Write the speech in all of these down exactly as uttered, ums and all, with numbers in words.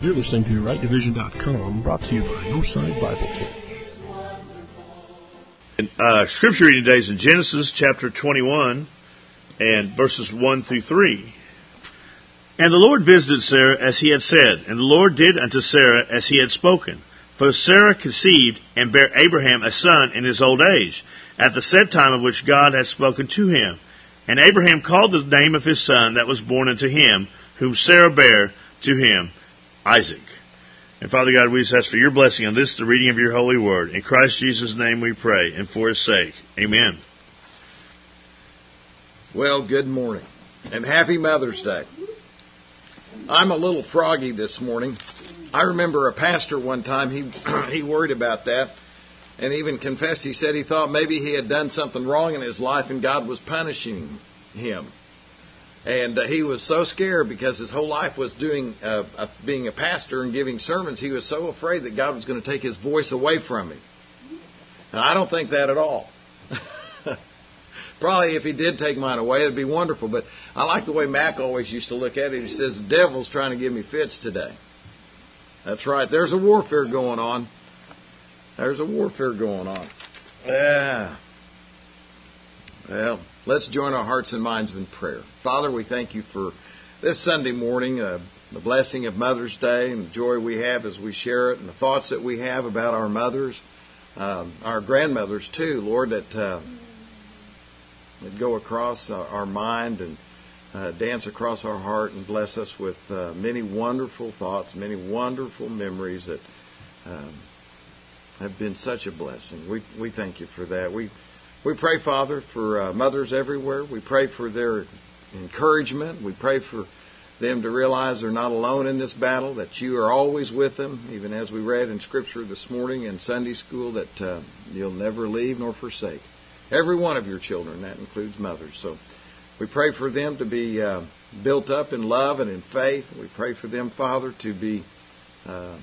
You're listening to right division dot com, brought to you by Northside Bible Church. Uh, scripture reading today is in Genesis chapter twenty-one and verses one through three. And the Lord visited Sarah as he had said, and the Lord did unto Sarah as he had spoken. For Sarah conceived and bare Abraham a son in his old age, at the set time of which God had spoken to him. And Abraham called the name of his son that was born unto him, whom Sarah bare to him, Isaac. And Father God, we just ask for your blessing on this, the reading of your holy word. In Christ Jesus' name we pray, and for his sake. Amen. Well, good morning, and happy Mother's Day. I'm a little froggy this morning. I remember a pastor one time, he he worried about that, and even confessed, he said he thought maybe he had done something wrong in his life and God was punishing him. And uh, he was so scared because his whole life was doing uh, uh, being a pastor and giving sermons. He was so afraid that God was going to take his voice away from him. And I don't think that at all. Probably if he did take mine away, it'd be wonderful. But I like the way Mac always used to look at it. He says, the devil's trying to give me fits today. That's right. There's a warfare going on. There's a warfare going on. Yeah. Well, let's join our hearts and minds in prayer. Father, we thank you for this Sunday morning, uh, the blessing of Mother's Day and the joy we have as we share it, and the thoughts that we have about our mothers, um, our grandmothers too, Lord, that, uh, that go across uh, our mind and uh, dance across our heart and bless us with uh, many wonderful thoughts, many wonderful memories that um, have been such a blessing. We we thank you for that. We We pray, Father, for uh, mothers everywhere. We pray for their encouragement. We pray for them to realize they're not alone in this battle, that you are always with them, even as we read in Scripture this morning in Sunday school, that uh, you'll never leave nor forsake every one of your children. That includes mothers. So we pray for them to be uh, built up in love and in faith. We pray for them, Father, to be uh,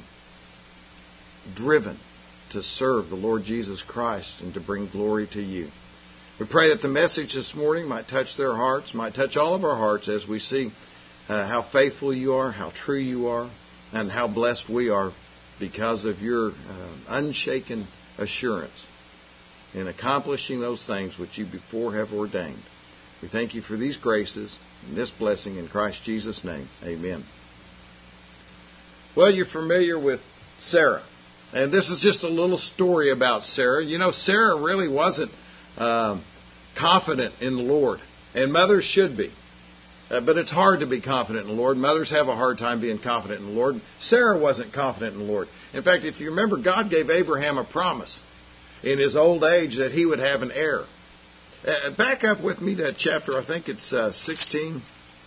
driven to serve the Lord Jesus Christ and to bring glory to you. We pray that the message this morning might touch their hearts, might touch all of our hearts as we see uh, how faithful you are, how true you are, and how blessed we are because of your uh, unshaken assurance in accomplishing those things which you before have ordained. We thank you for these graces and this blessing in Christ Jesus' name. Amen. Well, you're familiar with Sarah. And this is just a little story about Sarah. You know, Sarah really wasn't um, confident in the Lord. And mothers should be. Uh, but it's hard to be confident in the Lord. Mothers have a hard time being confident in the Lord. Sarah wasn't confident in the Lord. In fact, if you remember, God gave Abraham a promise in his old age that he would have an heir. Uh, back up with me to chapter, I think it's uh, sixteen,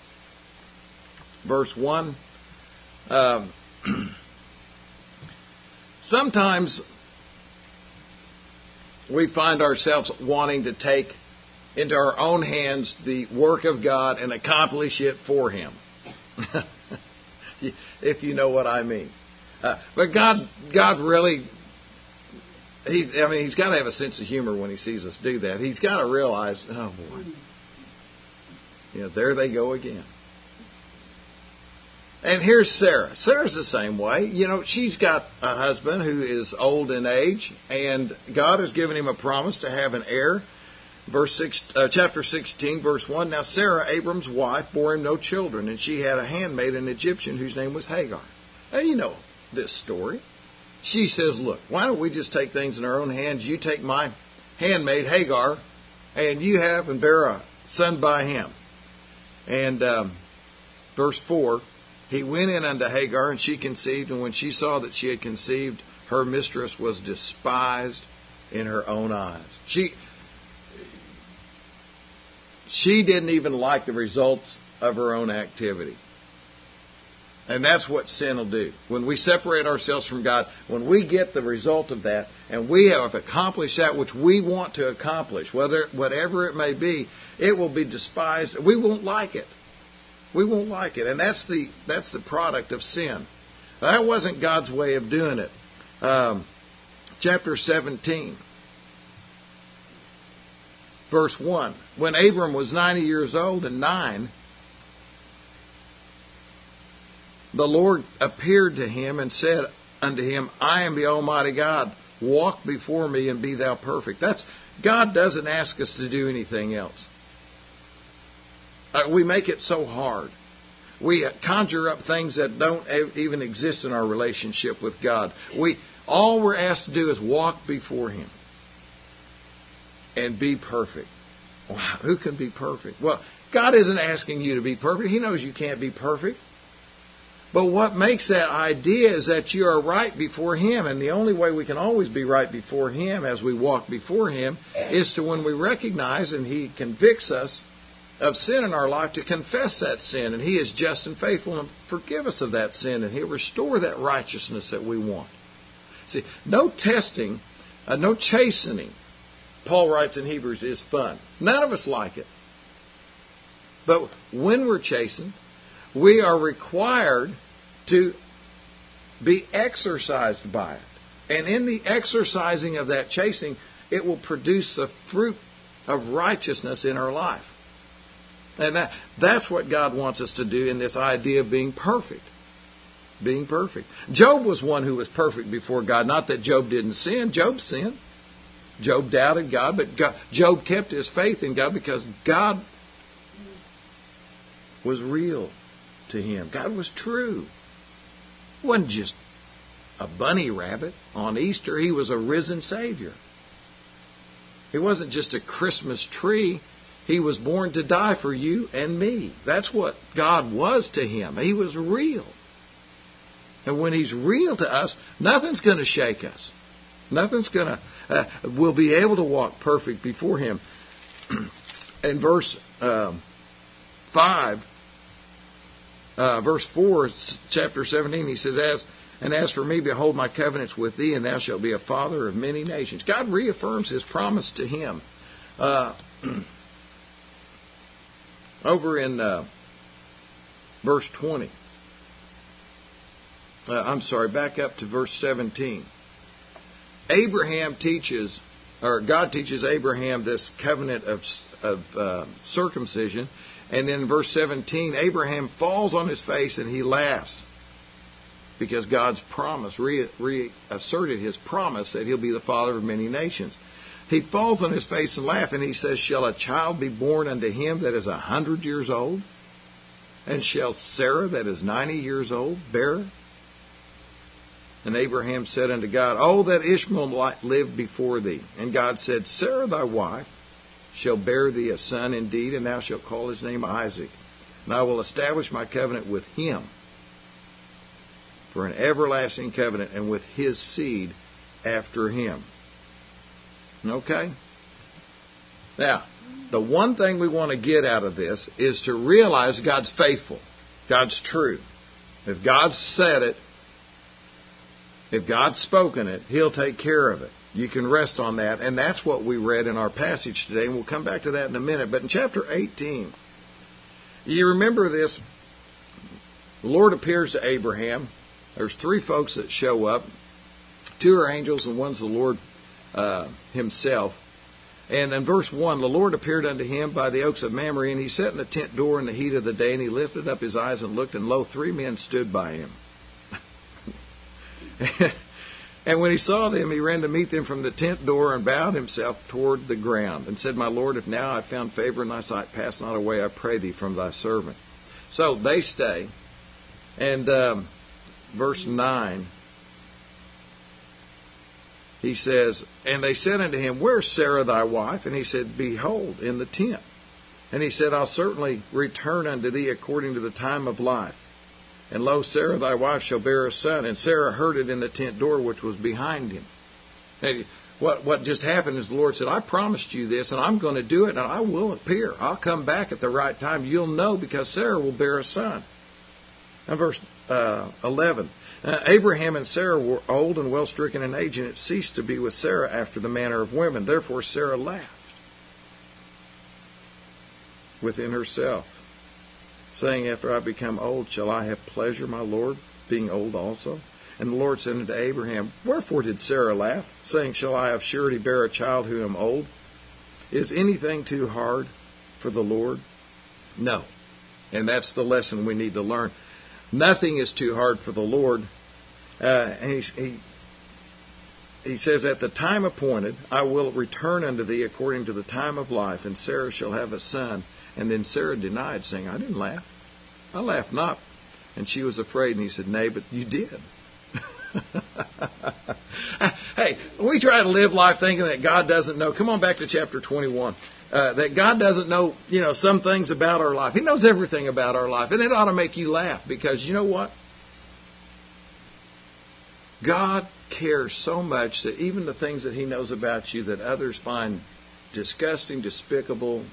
verse one. Um Sometimes we find ourselves wanting to take into our own hands the work of God and accomplish it for Him, if you know what I mean. Uh, but God, God really, He's, I mean, He's got to have a sense of humor when He sees us do that. He's got to realize, oh boy, you know, there they go again. And here's Sarah. Sarah's the same way. You know, she's got a husband who is old in age, and God has given him a promise to have an heir. Verse six, uh, chapter sixteen, verse one. Now Sarah, Abram's wife, bore him no children, and she had a handmaid, an Egyptian, whose name was Hagar. Now you know this story. She says, look, why don't we just take things in our own hands? You take my handmaid, Hagar, and you have and bear a son by him. And um, verse four. He went in unto Hagar, and she conceived, and when she saw that she had conceived, her mistress was despised in her own eyes. She she didn't even like the results of her own activity. And that's what sin will do. When we separate ourselves from God, when we get the result of that, and we have accomplished that which we want to accomplish, whether whatever it may be, it will be despised. We won't like it. We won't like it. And that's the that's the product of sin. That wasn't God's way of doing it. Um, chapter seventeen, verse one. When Abram was ninety years old and nine, the Lord appeared to him and said unto him, I am the Almighty God. Walk before me and be thou perfect. That's God doesn't ask us to do anything else. Uh, we make it so hard. We conjure up things that don't even exist in our relationship with God. We all we're asked to do is walk before Him and be perfect. Wow, who can be perfect? Well, God isn't asking you to be perfect. He knows you can't be perfect. But what makes that idea is that you are right before Him. And the only way we can always be right before Him as we walk before Him is to when we recognize and He convicts us of sin in our life, to confess that sin. And He is just and faithful and forgive us of that sin. And He'll restore that righteousness that we want. See, no testing, uh, no chastening, Paul writes in Hebrews, is fun. None of us like it. But when we're chastened, we are required to be exercised by it. And in the exercising of that chastening, it will produce the fruit of righteousness in our life. And that, that's what God wants us to do in this idea of being perfect. Being perfect. Job was one who was perfect before God. Not that Job didn't sin. Job sinned. Job doubted God, but God, Job kept his faith in God because God was real to him. God was true. He wasn't just a bunny rabbit on Easter. He was a risen Savior. He wasn't just a Christmas tree. He was born to die for you and me. That's what God was to him. He was real. And when He's real to us, nothing's going to shake us. Nothing's going to... Uh, we'll be able to walk perfect before Him. In verse um, five, uh, verse four, chapter seventeen, He says, "As and as for me, behold, my covenant's with thee, and thou shalt be a father of many nations." God reaffirms His promise to him. Uh, over in uh, verse twenty. Uh, I'm sorry, back up to verse seventeen. Abraham teaches, or God teaches Abraham this covenant of, of uh, circumcision. And then in verse seventeen, Abraham falls on his face and he laughs. Because God's promise, re- reasserted His promise that He'll be the father of many nations. He falls on his face and laughs, and he says, "Shall a child be born unto him that is a hundred years old? And shall Sarah that is ninety years old bear?" And Abraham said unto God, "Oh, that Ishmael might live before thee." And God said, "Sarah thy wife shall bear thee a son indeed, and thou shalt call his name Isaac. And I will establish my covenant with him for an everlasting covenant, and with his seed after him." Okay? Now, the one thing we want to get out of this is to realize God's faithful. God's true. If God said it, if God's spoken it, He'll take care of it. You can rest on that. And that's what we read in our passage today. And we'll come back to that in a minute. But in chapter eighteen, you remember this. The Lord appears to Abraham. There's three folks that show up. Two are angels and one's the Lord uh, Himself. And in verse one, the Lord appeared unto him by the oaks of Mamre, and he sat in the tent door in the heat of the day, and he lifted up his eyes and looked, and lo, three men stood by him. And when he saw them, he ran to meet them from the tent door and bowed himself toward the ground and said, "My Lord, if now I have found favor in thy sight, pass not away, I pray thee, from thy servant." So they stay. And um, verse nine, he says, "And they said unto him, Where's Sarah thy wife?" And he said, "Behold, in the tent." And he said, "I'll certainly return unto thee according to the time of life. And lo, Sarah thy wife shall bear a son." And Sarah heard it in the tent door which was behind him. And what, what just happened is the Lord said, "I promised you this, and I'm going to do it, and I will appear. I'll come back at the right time. You'll know, because Sarah will bear a son." And verse uh, eleven. Uh, Abraham and Sarah were old and well stricken in age, and it ceased to be with Sarah after the manner of women. Therefore Sarah laughed within herself, saying, "After I become old, shall I have pleasure, my Lord, being old also?" And the Lord said unto Abraham, "Wherefore did Sarah laugh, saying, Shall I of surety bear a child who am old? Is anything too hard for the Lord?" No. And that's the lesson we need to learn. Nothing is too hard for the Lord. Uh, and he, he, he says, at the time appointed, I will return unto thee according to the time of life, and Sarah shall have a son. And then Sarah denied, saying, I didn't laugh. I laughed not. And she was afraid. And he said, nay, but you did. Hey, we try to live life thinking that God doesn't know. Come on back to chapter twenty-one. Uh, that God doesn't know, you know, some things about our life. He knows everything about our life. And it ought to make you laugh, because you know what? God cares so much that even the things that He knows about you that others find disgusting, despicable,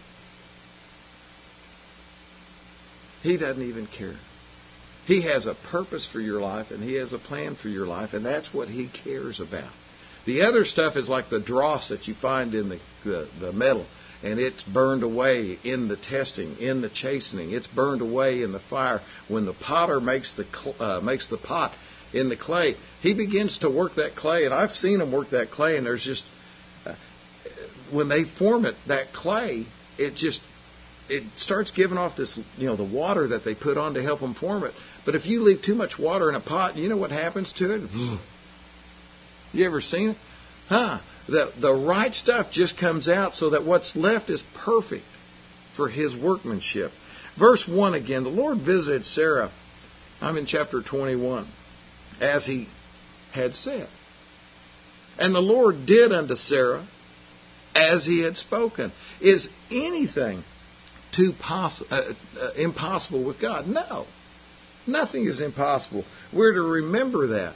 He doesn't even care. He has a purpose for your life, and He has a plan for your life, and that's what He cares about. The other stuff is like the dross that you find in the, the, the metal, and it's burned away in the testing, in the chastening. It's burned away in the fire. When the potter makes the uh, makes the pot in the clay, he begins to work that clay, and I've seen him work that clay, and there's just, uh, when they form it, that clay, it just, it starts giving off this, you know, the water that they put on to help them form it. But if you leave too much water in a pot, you know what happens to it? You ever seen it? Huh? The, the right stuff just comes out so that what's left is perfect for His workmanship. Verse one again, the Lord visited Sarah. I'm in chapter twenty-one. As He had said. And the Lord did unto Sarah as He had spoken. Is anything too poss- uh, uh, impossible with God? No. Nothing is impossible. We're to remember that.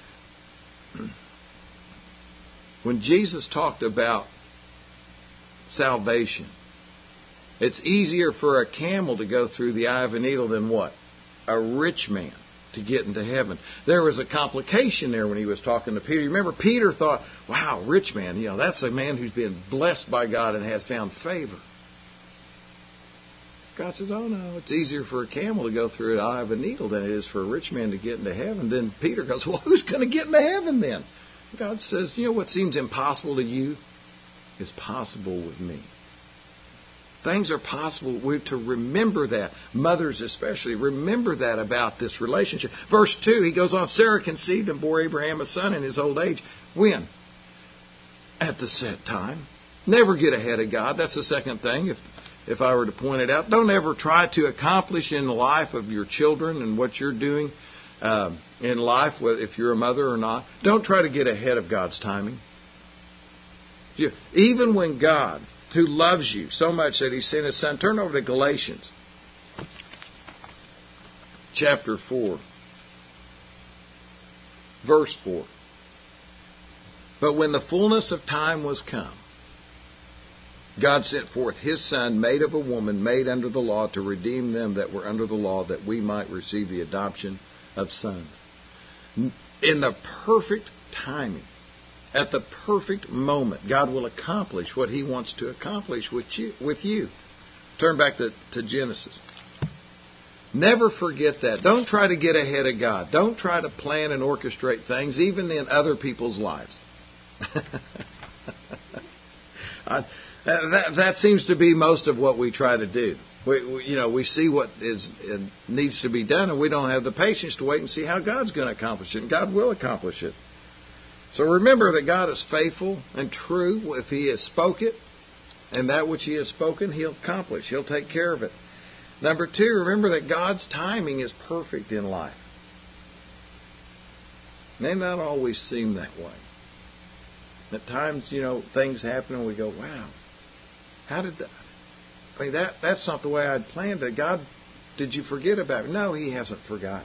When Jesus talked about salvation, it's easier for a camel to go through the eye of a needle than what? A rich man to get into heaven. There was a complication there when He was talking to Peter. You remember, Peter thought, wow, rich man, you know, that's a man who's been blessed by God and has found favor. God says, oh no, it's easier for a camel to go through the eye of a needle than it is for a rich man to get into heaven. Then Peter goes, well, who's going to get into heaven then? God says, you know what seems impossible to you is possible with me. Things are possible. We're to remember that. Mothers especially, remember that about this relationship. Verse two, he goes on, Sarah conceived and bore Abraham a son in his old age. When? At the set time. Never get ahead of God. That's the second thing, if if I were to point it out. Don't ever try to accomplish in the life of your children and what you're doing uh, in life, if you're a mother or not. Don't try to get ahead of God's timing. Even when God, who loves you so much that He sent His Son. Turn over to Galatians chapter four, verse four. But when the fullness of time was come, God sent forth His Son, made of a woman, made under the law, to redeem them that were under the law, that we might receive the adoption of sons. In the perfect timing, at the perfect moment, God will accomplish what He wants to accomplish with you. With you. Turn back to, to Genesis. Never forget that. Don't try to get ahead of God. Don't try to plan and orchestrate things, even in other people's lives. I, that, that seems to be most of what we try to do. We, we, you know, we see what is it needs to be done, and we don't have the patience to wait and see how God's going to accomplish it. And God will accomplish it. So remember that God is faithful and true. If He has spoken, and that which He has spoken, He'll accomplish. He'll take care of it. Number two, remember that God's timing is perfect in life. It may not always seem that way. At times, you know, things happen and we go, wow, how did that? I mean, that, that's not the way I'd planned it. God, did you forget about me? No, He hasn't forgotten.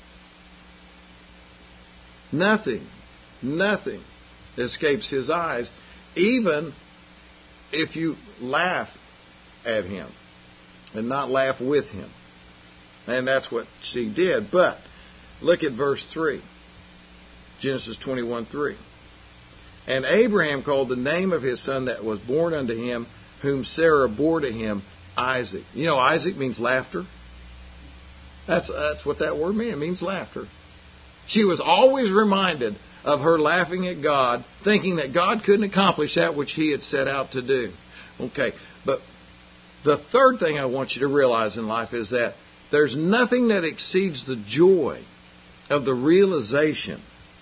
Nothing, nothing escapes His eyes, even if you laugh at Him and not laugh with Him. And that's what she did. But look at verse three. Genesis twenty-one three. And Abraham called the name of his son that was born unto him, whom Sarah bore to him, Isaac. You know, Isaac means laughter. That's, that's what that word means. It means laughter. She was always reminded of her laughing at God, thinking that God couldn't accomplish that which He had set out to do. Okay, but the third thing I want you to realize in life is that There's nothing that exceeds the joy of the realization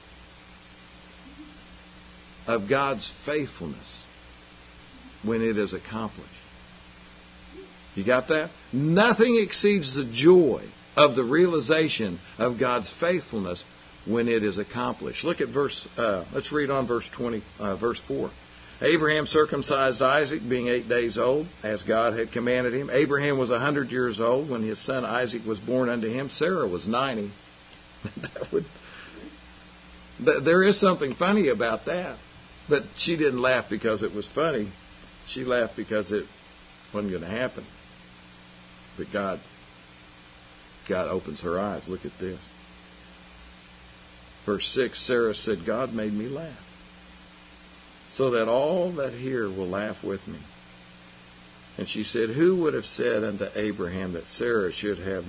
of God's faithfulness when it is accomplished. You got that? Nothing exceeds the joy of the realization of God's faithfulness when it is accomplished. Look at verse. Uh, let's read on verse twenty, uh, verse four. Abraham circumcised Isaac, being eight days old, as God had commanded him. Abraham was a hundred years old when his son Isaac was born unto him. Sarah was ninety. that would, th- there is something funny about that, but she didn't laugh because it was funny. She laughed because it wasn't going to happen. But God, God opens her eyes. Look at this. Verse six, Sarah said, God made me laugh, so that all that hear will laugh with me. And she said, who would have said unto Abraham that Sarah should have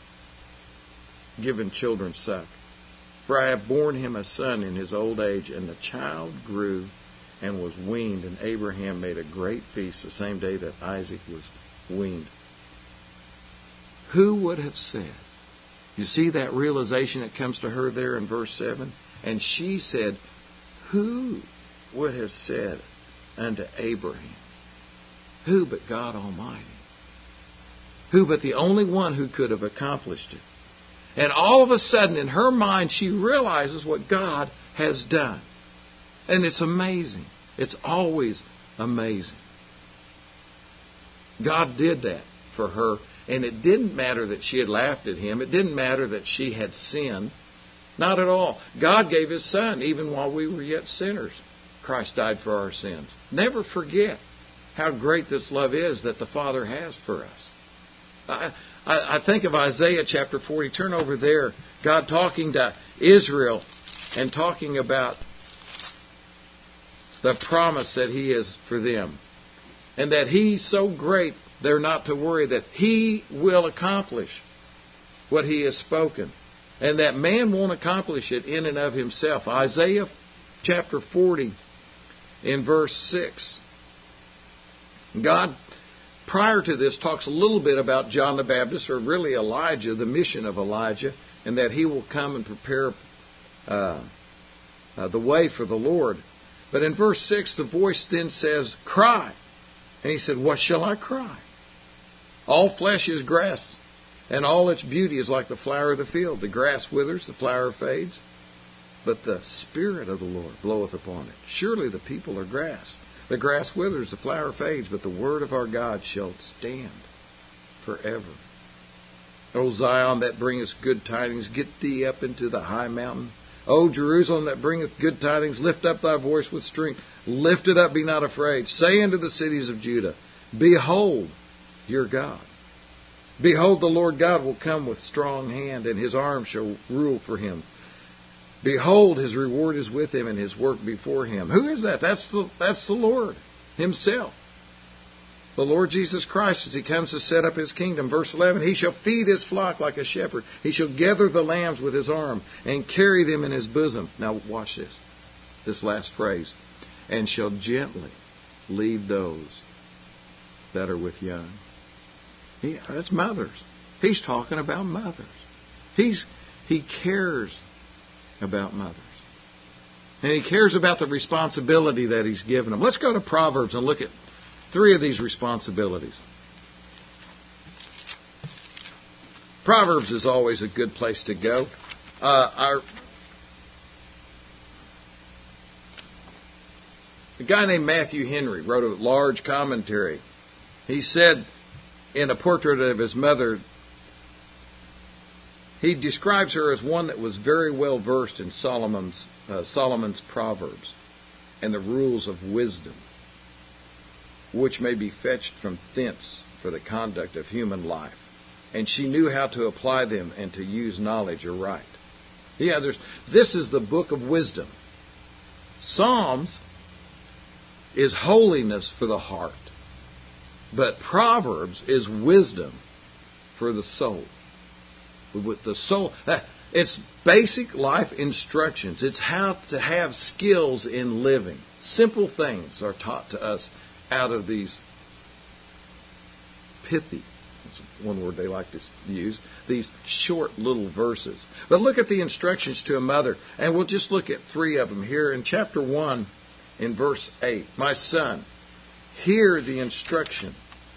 given children suck? For I have borne him a son in his old age, and the child grew and was weaned, and Abraham made a great feast the same day that Isaac was weaned. Who would have said? You see that realization that comes to her there in verse seven? And she said, who would have said unto Abraham? Who but God Almighty? Who but the only one who could have accomplished it? And all of a sudden in her mind she realizes what God has done. And it's amazing. It's always amazing. God did that for her. And it didn't matter that she had laughed at him. It didn't matter that she had sinned. Not at all. God gave His Son even while we were yet sinners. Christ died for our sins. Never forget how great this love is that the Father has for us. I, I, I think of Isaiah chapter forty. Turn over there. God talking to Israel and talking about the promise that He is for them. And that He's so great, they're not to worry, that He will accomplish what He has spoken. And that man won't accomplish it in and of himself. Isaiah chapter forty in verse six. God, prior to this, talks a little bit about John the Baptist, or really Elijah, the mission of Elijah, and that he will come and prepare uh, uh, the way for the Lord. But in verse six, the voice then says, cry. And he said, what shall I cry? All flesh is grass, and all its beauty is like the flower of the field. The grass withers, the flower fades, but the Spirit of the Lord bloweth upon it. Surely the people are grass. The grass withers, the flower fades, but the word of our God shall stand forever. O Zion, that bringeth good tidings, get thee up into the high mountain. O Jerusalem, that bringeth good tidings, lift up thy voice with strength. Lift it up, be not afraid. Say unto the cities of Judah, behold your God. Behold, the Lord God will come with strong hand, and His arm shall rule for Him. Behold, His reward is with Him, and His work before Him. Who is that? That's the, that's the Lord Himself. The Lord Jesus Christ, as He comes to set up His kingdom. Verse eleven, He shall feed His flock like a shepherd. He shall gather the lambs with His arm and carry them in His bosom. Now watch this, this last phrase. And shall gently lead those that are with young. Yeah, that's mothers. He's talking about mothers. He's He cares about mothers. And He cares about the responsibility that He's given them. Let's go to Proverbs and look at three of these responsibilities. Proverbs is always a good place to go. Uh, our A guy named Matthew Henry wrote a large commentary. He said in a portrait of his mother, he describes her as one that was very well versed in Solomon's, uh, Solomon's Proverbs and the rules of wisdom, which may be fetched from thence for the conduct of human life. And she knew how to apply them and to use knowledge aright. Yeah, there's, this is the book of wisdom. Psalms is holiness for the heart. But Proverbs is wisdom for the soul. With the soul, it's basic life instructions. It's how to have skills in living. Simple things are taught to us out of these pithy That's one word they like to use. These short little verses. But look at the instructions to a mother. And we'll just look at three of them here in chapter one in verse eight. My son, hear the instruction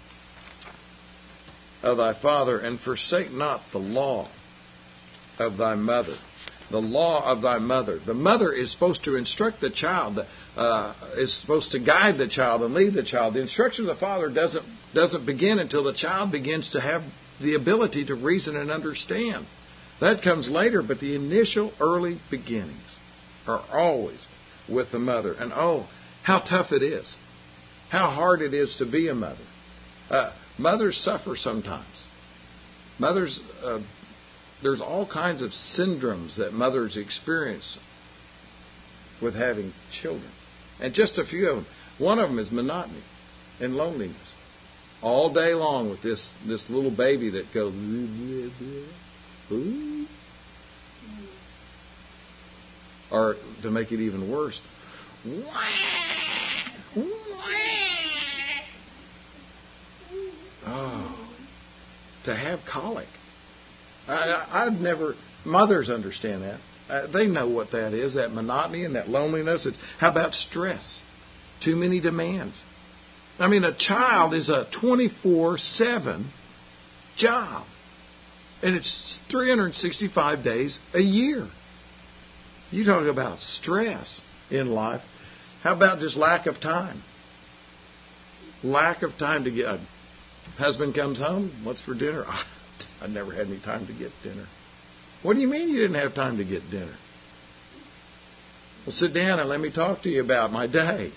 of thy father, and forsake not the law of thy mother. The law of thy mother. The mother is supposed to instruct the child, uh, is supposed to guide the child and lead the child. The instruction of the father doesn't doesn't begin until the child begins to have the ability to reason and understand. That comes later, but the initial early beginnings are always with the mother. And oh, how tough it is. How hard it is to be a mother. Uh, mothers suffer sometimes. Mothers... Uh, There's all kinds of syndromes that mothers experience with having children. And just a few of them. One of them is monotony and loneliness. All day long with this, this little baby that goes... Ooh. Or to make it even worse... Oh, to have colic. I, I've never, mothers understand that. Uh, they know what that is, that monotony and that loneliness. It's, how about stress? Too many demands. I mean, a child is a twenty-four seven job. And it's three hundred sixty-five days a year. You talk about stress in life. How about just lack of time? Lack of time to get... A husband comes home, what's for dinner? I never had any time to get dinner. What do you mean you didn't have time to get dinner? Well, sit down and let me talk to you about my day.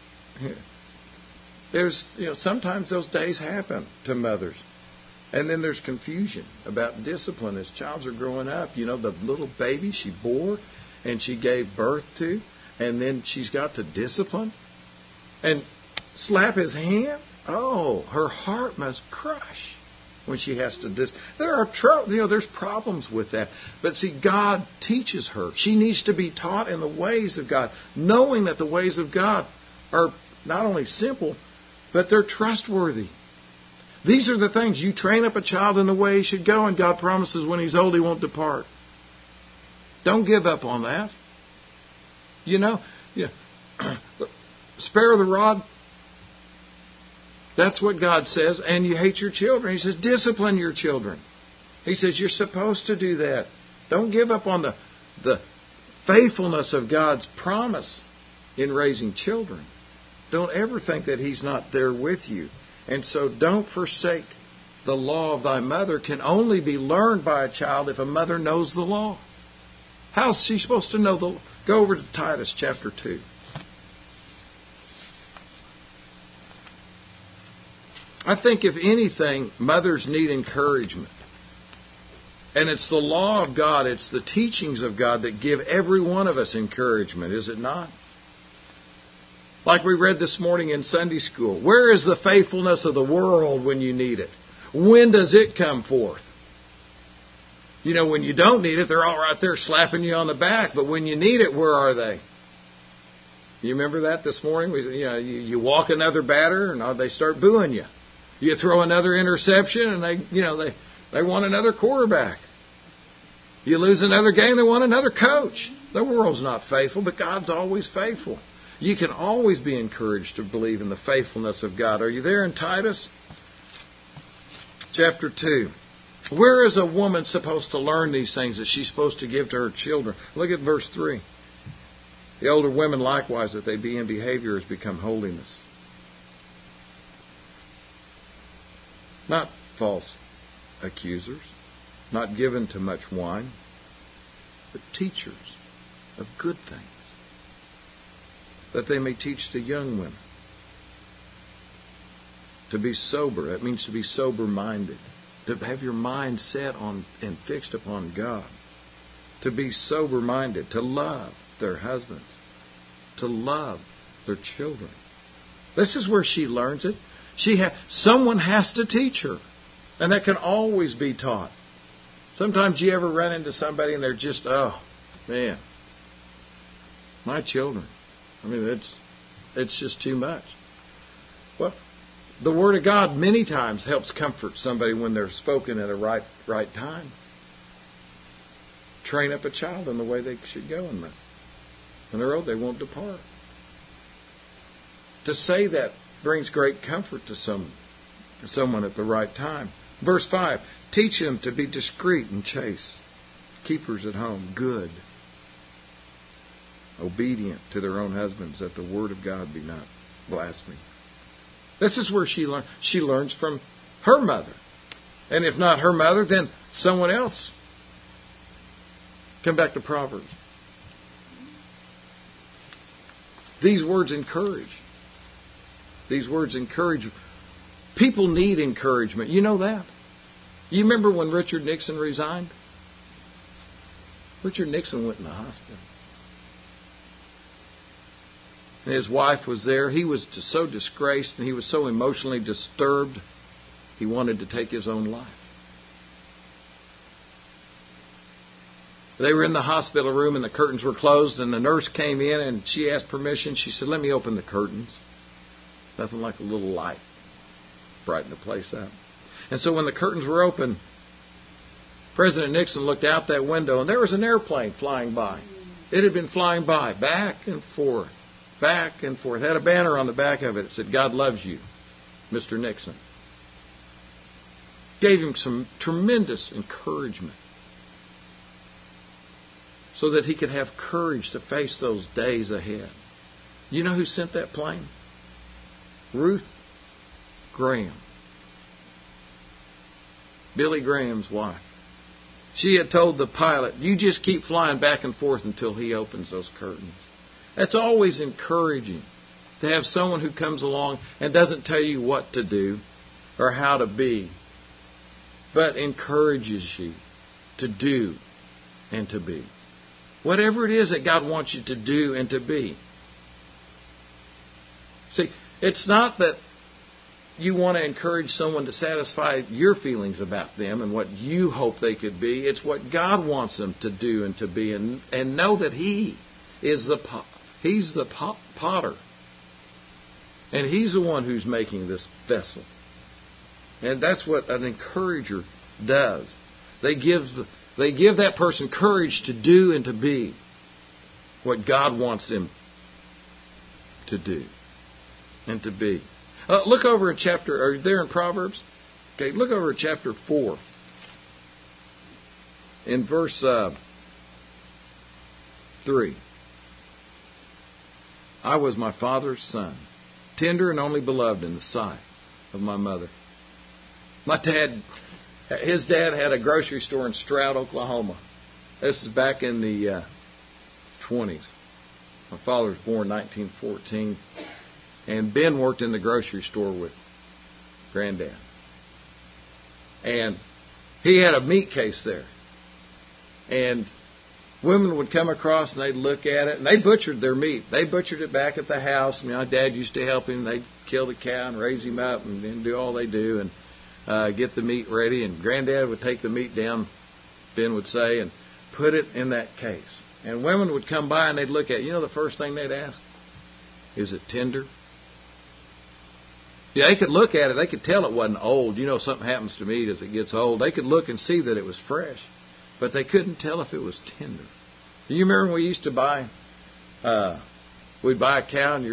There's, you know, sometimes those days happen to mothers. And then there's confusion about discipline as childs are growing up. You know, the little baby she bore and she gave birth to, and then she's got to discipline and slap his hand. Oh, her heart must crush when she has to dis. There are tr- you know there's problems with that, but see, God teaches her. She needs to be taught in the ways of God, knowing that the ways of God are not only simple, but they're trustworthy. These are the things you train up a child in the way he should go, and God promises when he's old he won't depart. Don't give up on that. You know, yeah. Spare the rod. That's what God says. And you hate your children. He says, discipline your children. He says, you're supposed to do that. Don't give up on the, the faithfulness of God's promise in raising children. Don't ever think that He's not there with you. And so don't forsake the law of thy mother. Can only be learned by a child if a mother knows the law. How's she supposed to know the law? Go over to Titus chapter two. I think if anything, mothers need encouragement. And it's the law of God, it's the teachings of God that give every one of us encouragement, is it not? Like we read this morning in Sunday school. Where is the faithfulness of the world when you need it? When does it come forth? You know, when you don't need it, they're all right there slapping you on the back. But when you need it, where are they? You remember that this morning? We, you know, you, you walk another batter and they start booing you. You throw another interception and they, you know, they, they want another quarterback. You lose another game, they want another coach. The world's not faithful, but God's always faithful. You can always be encouraged to believe in the faithfulness of God. Are you there in Titus? Chapter two. Where is a woman supposed to learn these things that she's supposed to give to her children? Look at verse three. The older women likewise, that they be in behavior, has become holiness. Not false accusers, not given to much wine, but teachers of good things, that they may teach the young women. To be sober, that means to be sober-minded, to have your mind set on and fixed upon God, to be sober-minded, to love their husbands, to love their children. This is where she learns it. She ha- someone has to teach her, and that can always be taught. Sometimes you ever run into somebody and they're just, oh, man, my children. I mean, it's it's just too much. Well, the Word of God many times helps comfort somebody when they're spoken at a right right time. Train up a child in the way they should go, and when they're old, they won't depart. To say that brings great comfort to some someone at the right time. Verse five, teach them to be discreet and chaste, keepers at home, good, obedient to their own husbands, that the word of God be not blasphemed. This is where she learns. She learns from her mother. And if not her mother, then someone else. Come back to Proverbs. These words encourage. These words encourage. People need encouragement. You know that. You remember when Richard Nixon resigned? Richard Nixon went in the hospital. And his wife was there. He was just so disgraced and he was so emotionally disturbed, he wanted to take his own life. They were in the hospital room and the curtains were closed, and the nurse came in and she asked permission. She said, let me open the curtains. Nothing like a little light. Brighten the place up. And so when the curtains were open, President Nixon looked out that window and there was an airplane flying by. It had been flying by, back and forth, back and forth. It had a banner on the back of it. It said, God loves you, Mister Nixon. Gave him some tremendous encouragement so that he could have courage to face those days ahead. You know who sent that plane? Ruth Graham. Billy Graham's wife. She had told the pilot, you just keep flying back and forth until he opens those curtains. That's always encouraging to have someone who comes along and doesn't tell you what to do or how to be, but encourages you to do and to be. Whatever it is that God wants you to do and to be. See, it's not that you want to encourage someone to satisfy your feelings about them and what you hope they could be. It's what God wants them to do and to be, and, and know that He is the pot. He's the pot, potter. And He's the one who's making this vessel. And that's what an encourager does. They give the, they give that person courage to do and to be what God wants them to do and to be. Uh, look over in chapter, are you there in Proverbs? Okay, look over at chapter four. In verse uh, three. I was my father's son, tender and only beloved in the sight of my mother. My dad, his dad had a grocery store in Stroud, Oklahoma. This is back in the uh, twenties. My father was born in nineteen fourteen. And Ben worked in the grocery store with Granddad. And he had a meat case there. And women would come across and they'd look at it. And they butchered their meat. They butchered it back at the house. My dad used to help him. They'd kill the cow and raise him up and then do all they do and uh, get the meat ready. And Granddad would take the meat down, Ben would say, and put it in that case. And women would come by and they'd look at it. You know the first thing they'd ask? Is it tender? Yeah, they could look at it. They could tell it wasn't old. You know, something happens to meat as it gets old. They could look and see that it was fresh, but they couldn't tell if it was tender. Do you remember when we used to buy, uh, we'd buy a cow and your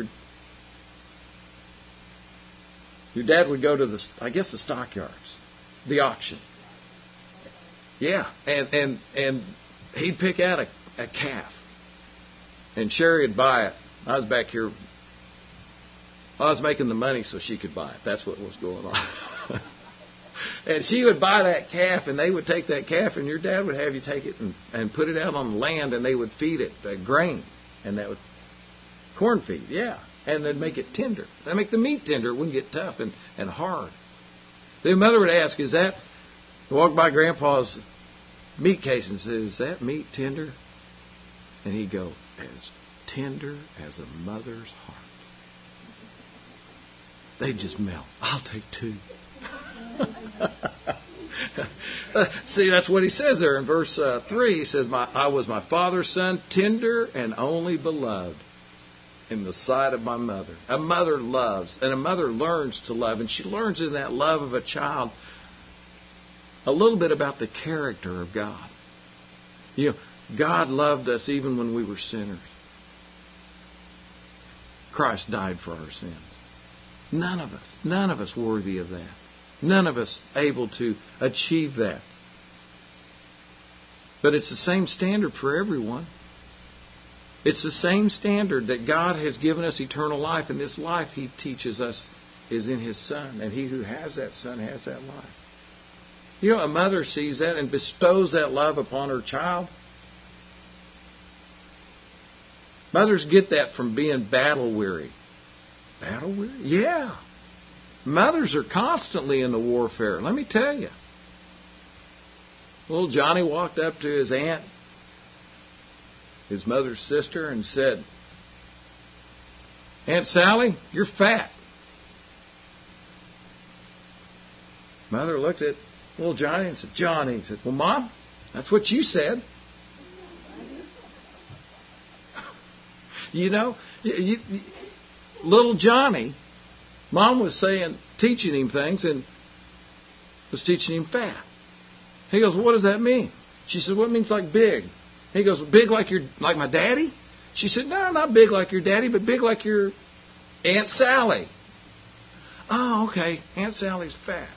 your dad would go to the, I guess, the stockyards, the auction. Yeah, and and and he'd pick out a, a calf, and Sherry would buy it. I was back here. I was making the money so she could buy it. That's what was going on. And she would buy that calf, and they would take that calf, and your dad would have you take it and, and put it out on the land, and they would feed it uh, grain, and that would corn feed, yeah, and they'd make it tender. They'd make the meat tender. It wouldn't get tough and, and hard. The mother would ask, "Is that?" Walk by Grandpa's meat case and say, "Is that meat tender?" And he'd go, "As tender as a mother's heart." They just melt. I'll take two. See, that's what he says there in verse uh, three. He says, my, I was my father's son, tender and only beloved. in the sight of my mother. A mother loves, and a mother learns to love, and she learns in that love of a child a little bit about the character of God. You know, God loved us even when we were sinners. Christ died for our sins. None of us, none of us worthy of that. None of us able to achieve that. But it's the same standard for everyone. It's the same standard that God has given us eternal life, and this life He teaches us is in His Son. And he who has that Son has that life. You know, a mother sees that and bestows that love upon her child. Mothers get that from being battle weary. Battle weary? Yeah. Mothers are constantly in the warfare. Let me tell you. Little Johnny walked up to his aunt, his mother's sister, and said, "Aunt Sally, you're fat." Mother looked at little Johnny and said, "Johnny," said, "Well, Mom, that's what you said." You know, you, you, little Johnny, Mom was saying, teaching him things, and was teaching him fat. He goes, "Well, what does that mean?" She said, "Well, it means like big." He goes, "Big like your like my daddy?" She said, "No, not big like your daddy, but big like your Aunt Sally." "Oh, okay. Aunt Sally's fat."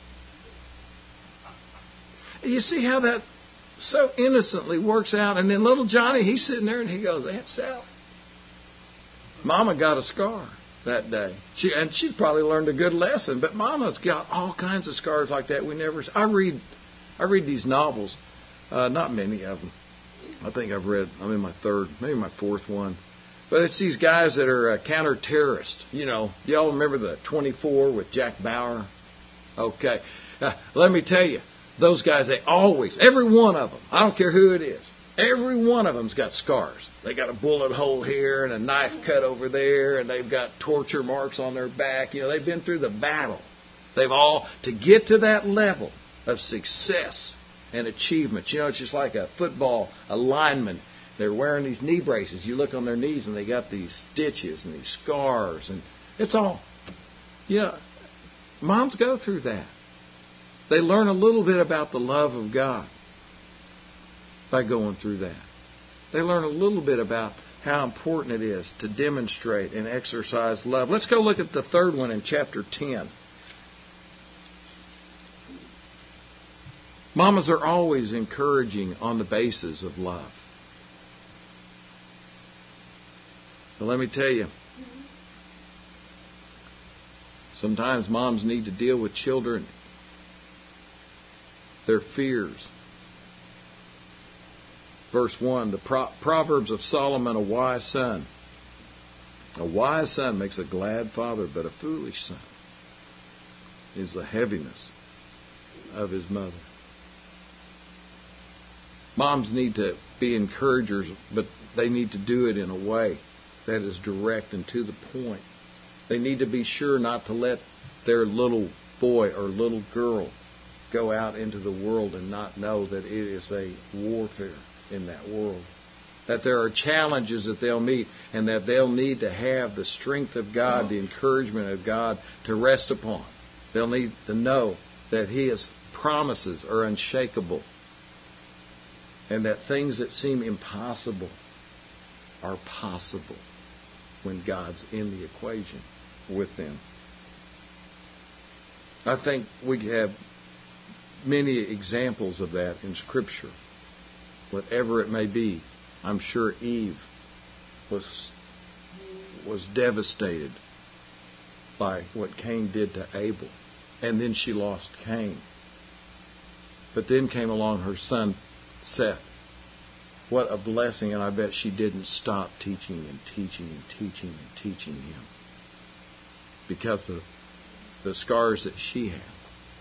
You see how that so innocently works out. And then little Johnny, he's sitting there and he goes, "Aunt Sally." Mama got a scar that day. She and she probably learned a good lesson. But Mama's got all kinds of scars like that. We never. I read, I read these novels. Uh, not many of them. I think I've read. I'm in my third, maybe my fourth one. But it's these guys that are uh, counter-terrorists. You know, y'all remember the twenty-four with Jack Bauer? Okay. Uh, let me tell you, those guys, they always, every one of them, I don't care who it is, every one of them's got scars. They got a bullet hole here and a knife cut over there, and they've got torture marks on their back. You know, they've been through the battle. They've all, to get to that level of success and achievement. You know, it's just like a football, a lineman. They're wearing these knee braces. You look on their knees and they got these stitches and these scars. And it's all, you know, moms go through that. They learn a little bit about the love of God by going through that. They learn a little bit about how important it is to demonstrate and exercise love. Let's go look at the third one in chapter ten. Mamas are always encouraging on the basis of love. But let me tell you, sometimes moms need to deal with children, their fears. Verse one, the Pro- Proverbs of Solomon, a wise son. A wise son makes a glad father, but a foolish son is the heaviness of his mother. Moms need to be encouragers, but they need to do it in a way that is direct and to the point. They need to be sure not to let their little boy or little girl go out into the world and not know that it is a warfare in that world. That there are challenges that they'll meet, and that they'll need to have the strength of God, the encouragement of God to rest upon. They'll need to know that His promises are unshakable, and that things that seem impossible are possible when God's in the equation with them. I think we have many examples of that in Scripture. Whatever it may be, I'm sure Eve was was devastated by what Cain did to Abel. And then she lost Cain. But then came along her son Seth. What a blessing, and I bet she didn't stop teaching and teaching and teaching and teaching him because of the scars that she had.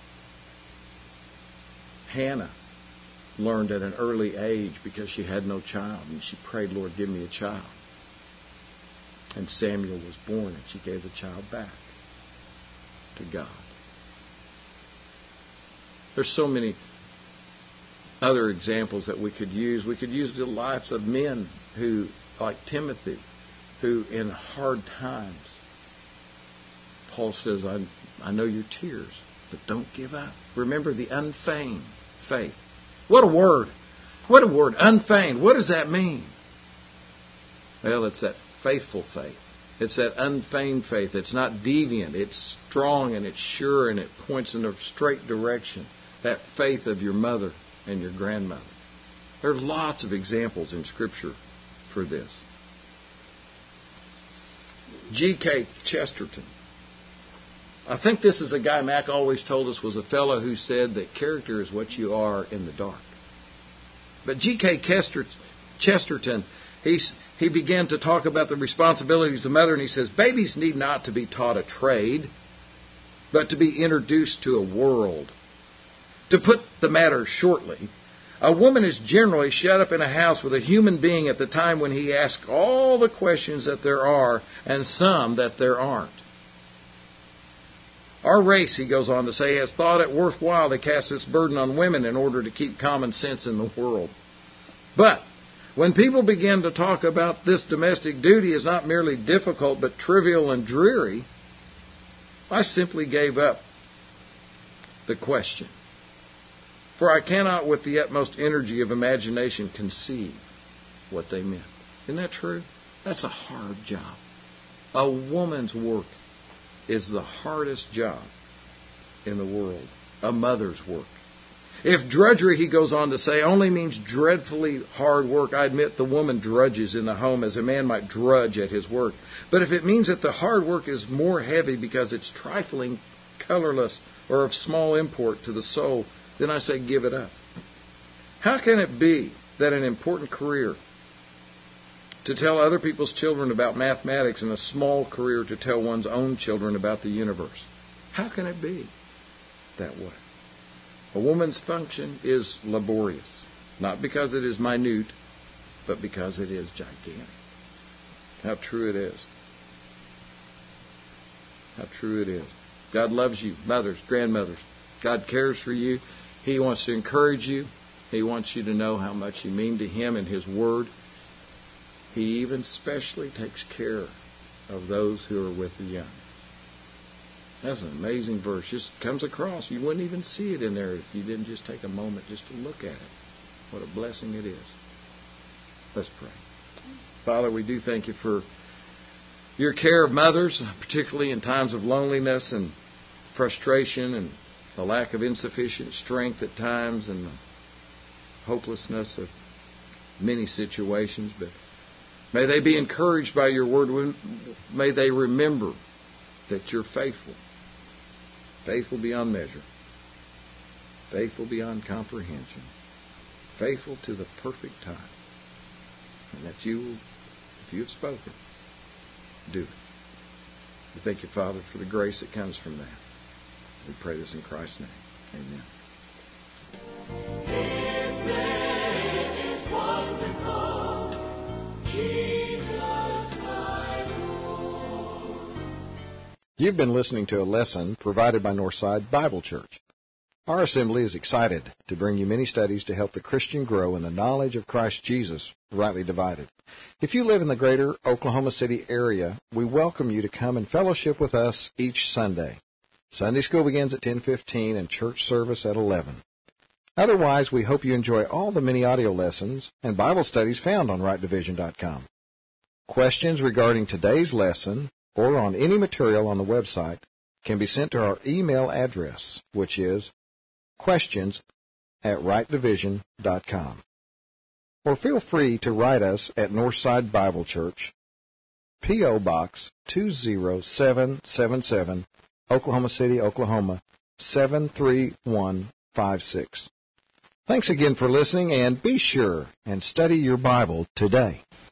Hannah learned at an early age because she had no child, and she prayed, "Lord, give me a child." And Samuel was born, and she gave the child back to God. There's so many other examples that we could use. We could use the lives of men who, like Timothy, who in hard times, Paul says, I, I know your tears, but don't give up. Remember the unfeigned faith. What a word. What a word. Unfeigned. What does that mean? Well, it's that faithful faith. It's that unfeigned faith. It's not deviant. It's strong and it's sure and it points in a straight direction. That faith of your mother and your grandmother. There are lots of examples in Scripture for this. G K Chesterton. I think this is a guy Mac always told us was a fellow who said that character is what you are in the dark. But G K Chesterton, he's, he began to talk about the responsibilities of the mother, and he says, babies need not to be taught a trade, but to be introduced to a world. To put the matter shortly, a woman is generally shut up in a house with a human being at the time when he asks all the questions that there are and some that there aren't. Our race, he goes on to say, has thought it worthwhile to cast this burden on women in order to keep common sense in the world. But when people begin to talk about this domestic duty as not merely difficult but trivial and dreary, I simply gave up the question. For I cannot with the utmost energy of imagination conceive what they meant. Isn't that true? That's a hard job. A woman's work is the hardest job in the world. A mother's work. If drudgery, he goes on to say, only means dreadfully hard work, I admit the woman drudges in the home as a man might drudge at his work. But if it means that the hard work is more heavy because it's trifling, colorless, or of small import to the soul, then I say give it up. How can it be that an important career to tell other people's children about mathematics and a small career to tell one's own children about the universe? How can it be that way? A woman's function is laborious, not because it is minute, but because it is gigantic. How true it is. How true it is. God loves you, mothers, grandmothers. God cares for you. He wants to encourage you. He wants you to know how much you mean to Him and His Word. He even specially takes care of those who are with the young. That's an amazing verse. Just comes across. You wouldn't even see it in there if you didn't just take a moment just to look at it. What a blessing it is. Let's pray. Father, we do thank you for your care of mothers, particularly in times of loneliness and frustration and the lack of insufficient strength at times and the hopelessness of many situations. But may they be encouraged by your word. May they remember that you're faithful. Faithful beyond measure. Faithful beyond comprehension. Faithful to the perfect time. And that you, if you have spoken, do it. We thank you, Father, for the grace that comes from that. We pray this in Christ's name. Amen. His name is wonderful, Jesus my Lord. You've been listening to a lesson provided by Northside Bible Church. Our assembly is excited to bring you many studies to help the Christian grow in the knowledge of Christ Jesus, rightly divided. If you live in the greater Oklahoma City area, we welcome you to come and fellowship with us each Sunday. Sunday school begins at ten fifteen and church service at eleven. Otherwise, we hope you enjoy all the many audio lessons and Bible studies found on right division dot com. Questions regarding today's lesson or on any material on the website can be sent to our email address, which is questions at right division dot com. Or feel free to write us at Northside Bible Church, P O. Box two zero seven seven seven, Oklahoma City, Oklahoma, seven three one five six. Thanks again for listening, and be sure and study your Bible today.